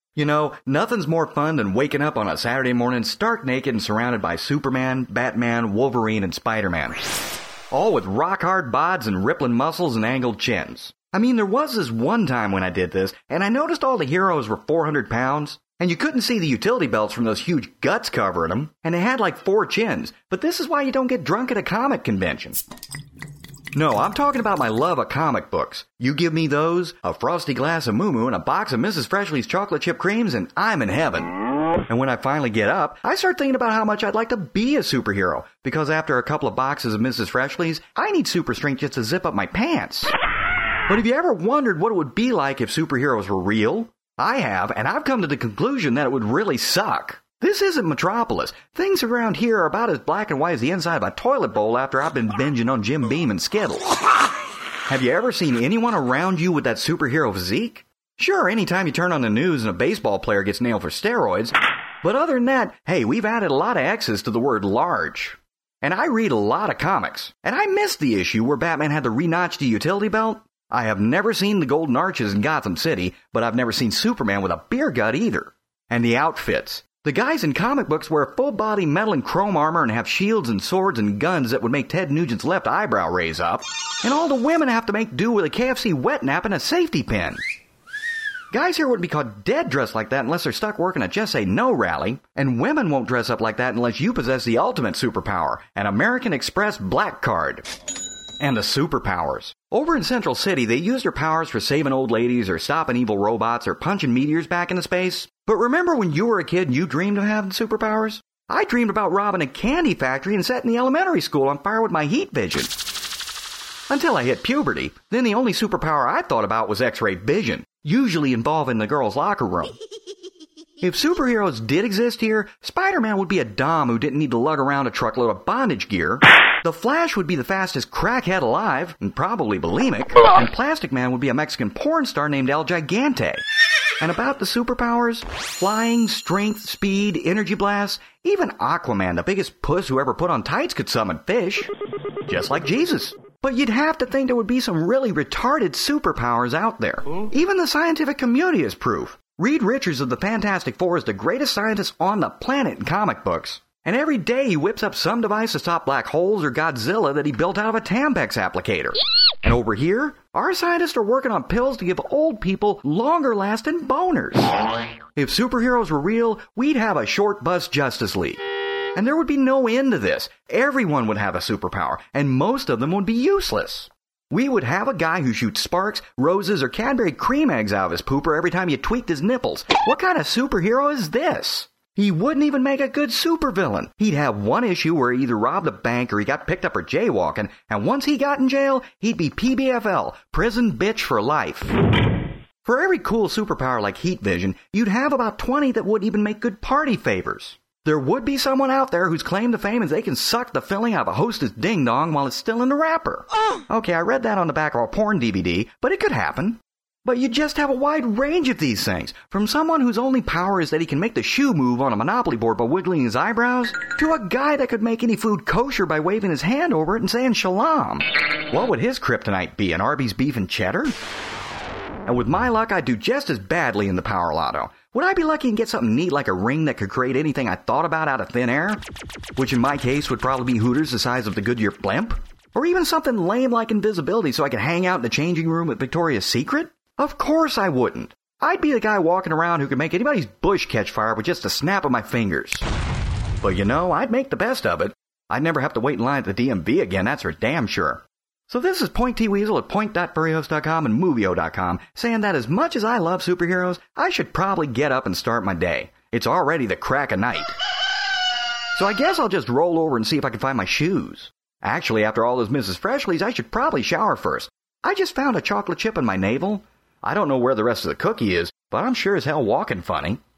You know, nothing's more fun than waking up on a Saturday morning stark naked and surrounded by Superman, Batman, Wolverine, and Spider-Man. All with rock-hard bods and rippling muscles and angled chins. I mean, there was this one time when I did this, and I noticed all the heroes were 400 pounds, and you couldn't see the utility belts from those huge guts covering them, and they had like 4 chins. But this is why you don't get drunk at a comic convention. No, I'm talking about my love of comic books. You give me those, a frosty glass of Moo Moo, and a box of Mrs. Freshley's chocolate chip creams, and I'm in heaven. And when I finally get up, I start thinking about how much I'd like to be a superhero, because after a couple of boxes of Mrs. Freshley's, I need super strength just to zip up my pants. But have you ever wondered what it would be like if superheroes were real? I have, and I've come to the conclusion that it would really suck. This isn't Metropolis. Things around here are about as black and white as the inside of a toilet bowl after I've been binging on Jim Beam and Skittles. Have you ever seen anyone around you with that superhero physique? Sure, anytime you turn on the news and a baseball player gets nailed for steroids. But other than that, hey, we've added a lot of X's to the word large. And I read a lot of comics. And I missed the issue where Batman had to re-notch the utility belt. I have never seen the Golden Arches in Gotham City, but I've never seen Superman with a beer gut either. And the outfits. The guys in comic books wear full-body metal and chrome armor and have shields and swords and guns that would make Ted Nugent's left eyebrow raise up. And all the women have to make do with a KFC wet nap and a safety pin. Guys here wouldn't be caught dead dressed like that unless they're stuck working a Just Say No rally. And women won't dress up like that unless you possess the ultimate superpower, an American Express black card. And the superpowers. Over in Central City, they use their powers for saving old ladies or stopping evil robots or punching meteors back into space. But remember when you were a kid and you dreamed of having superpowers? I dreamed about robbing a candy factory and setting the elementary school on fire with my heat vision. Until I hit puberty. Then the only superpower I thought about was X-ray vision, usually involving the girls' locker room. If superheroes did exist here, Spider-Man would be a dom who didn't need to lug around a truckload of bondage gear. The Flash would be the fastest crackhead alive, and probably bulimic. And Plastic Man would be a Mexican porn star named El Gigante. And about the superpowers, flying, strength, speed, energy blasts, even Aquaman, the biggest puss who ever put on tights, could summon fish. Just like Jesus. But you'd have to think there would be some really retarded superpowers out there. Even the scientific community is proof. Reed Richards of the Fantastic Four is the greatest scientist on the planet in comic books. And every day he whips up some device to stop black holes or Godzilla that he built out of a Tampax applicator. And over here, our scientists are working on pills to give old people longer-lasting boners. If superheroes were real, we'd have a short-bus Justice League. And there would be no end to this. Everyone would have a superpower, and most of them would be useless. We would have a guy who shoots sparks, roses, or Cadbury cream eggs out of his pooper every time you tweaked his nipples. What kind of superhero is this? He wouldn't even make a good supervillain. He'd have one issue where he either robbed a bank or he got picked up for jaywalking, and once he got in jail, he'd be PBFL, prison bitch for life. For every cool superpower like heat vision, you'd have about 20 that wouldn't even make good party favors. There would be someone out there whose claim to fame is they can suck the filling out of a Hostess ding-dong while it's still in the wrapper. Okay, I read that on the back of a porn DVD, but it could happen. But you just have a wide range of these things, from someone whose only power is that he can make the shoe move on a Monopoly board by wiggling his eyebrows, to a guy that could make any food kosher by waving his hand over it and saying shalom. What would his kryptonite be, an Arby's beef and cheddar? And with my luck, I'd do just as badly in the Power Lotto. Would I be lucky and get something neat like a ring that could create anything I thought about out of thin air? Which in my case would probably be Hooters the size of the Goodyear blimp? Or even something lame like invisibility so I could hang out in the changing room at Victoria's Secret? Of course I wouldn't. I'd be the guy walking around who could make anybody's bush catch fire with just a snap of my fingers. But you know, I'd make the best of it. I'd never have to wait in line at the DMV again, that's for damn sure. So this is Point T Weasel at point.furryhost.com and Movio.com saying that as much as I love superheroes, I should probably get up and start my day. It's already the crack of night. So I guess I'll just roll over and see if I can find my shoes. Actually, after all those Mrs. Freshleys, I should probably shower first. I just found a chocolate chip in my navel. I don't know where the rest of the cookie is, but I'm sure as hell walking funny.